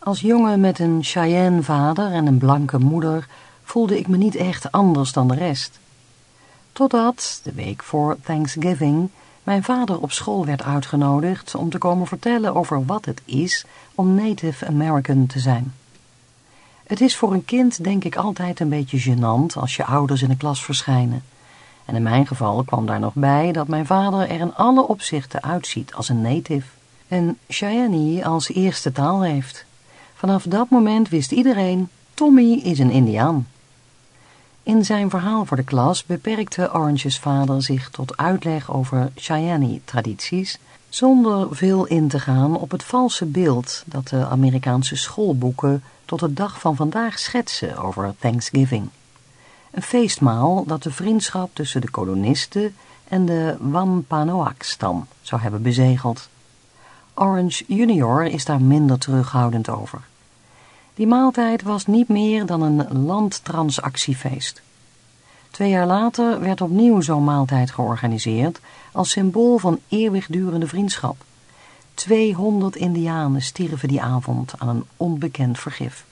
Als jongen met een Cheyenne vader en een blanke moeder voelde ik me niet echt anders dan de rest. Totdat, de week voor Thanksgiving, mijn vader op school werd uitgenodigd om te komen vertellen over wat het is om Native American te zijn. Het is voor een kind denk ik altijd een beetje gênant als je ouders in de klas verschijnen. En in mijn geval kwam daar nog bij dat mijn vader er in alle opzichten uitziet als een native en Cheyenne als eerste taal heeft. Vanaf dat moment wist iedereen, Tommy is een Indiaan. In zijn verhaal voor de klas beperkte Orange's vader zich tot uitleg over Cheyenne-tradities, zonder veel in te gaan op het valse beeld dat de Amerikaanse schoolboeken tot de dag van vandaag schetsen over Thanksgiving. Een feestmaal dat de vriendschap tussen de kolonisten en de Wampanoag-stam zou hebben bezegeld. Orange junior is daar minder terughoudend over. Die maaltijd was niet meer dan een landtransactiefeest. 2 jaar later werd opnieuw zo'n maaltijd georganiseerd als symbool van eeuwigdurende vriendschap. 200 Indianen stierven die avond aan een onbekend vergif.